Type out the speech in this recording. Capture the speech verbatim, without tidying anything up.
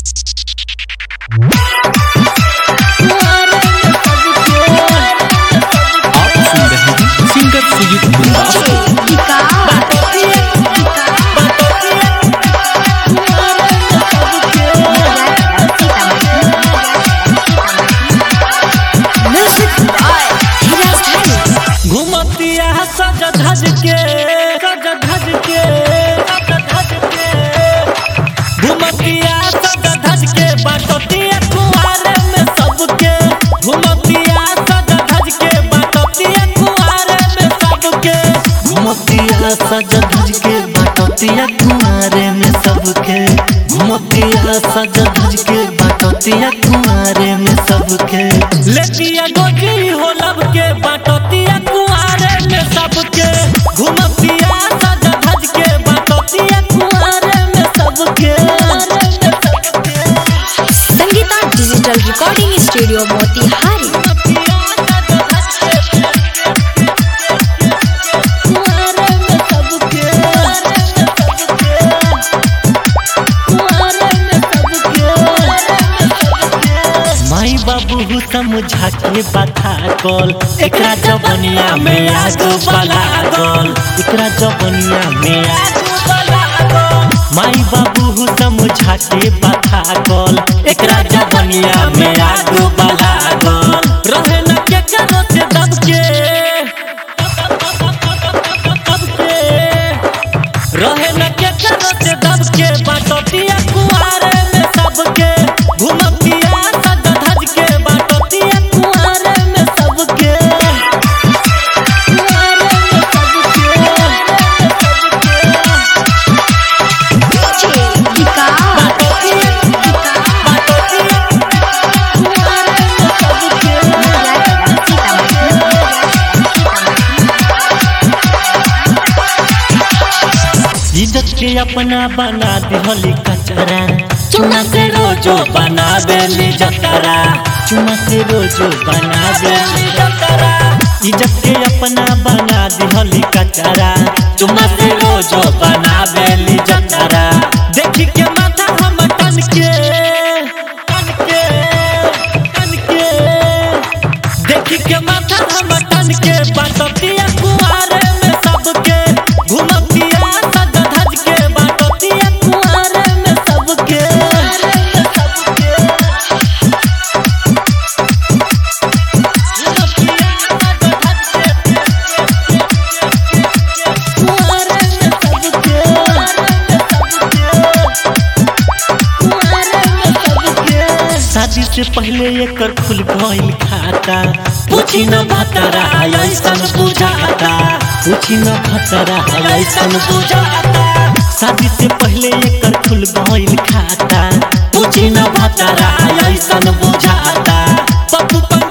सज धज के बाटतिया कुआरे में सबके घुमतिया सज धज के बाटतिया कुआरे में सबके लेतिया गोजी हो लब के बाटतिया कुआरे में सबके घुमतिया सज धज के बाटतिया कुआरे में सबके। Sangeeta digital recording studio Motihari. माई बाबू समझा के बता कल एकरा जवनिया में आगो बला गल एकरा जवनिया में आगो बला गल माई बाबू समझा के बता कल एकरा जवनिया में आगो बला गल रहे न के करो से दब के दब के रहे न के करो से दब के बाटतिया कुआरे में सबके घुमतिया इज्जत के अपना बना दिहली कचरा चुना से रोजो बना देली जतरा चुना से रोजो बना देली जतरा इज्जत के अपना बना दिहली कचरा चुना से रोजो बना देली जतरा देखी के माथा हम टन के टन के टन के देखी के माथा हम टन के बाटतिया कुआरे में सबके घुमतिया शादी से पहले एकर खुल गइल खाता पूछी न भतरा ऐसन बुझाता पूछी न भतरा ऐसन बुझाता शादी से पहले एकर खुल गइल खाता पूछी न भतरा ऐसन बुझाता पप्पू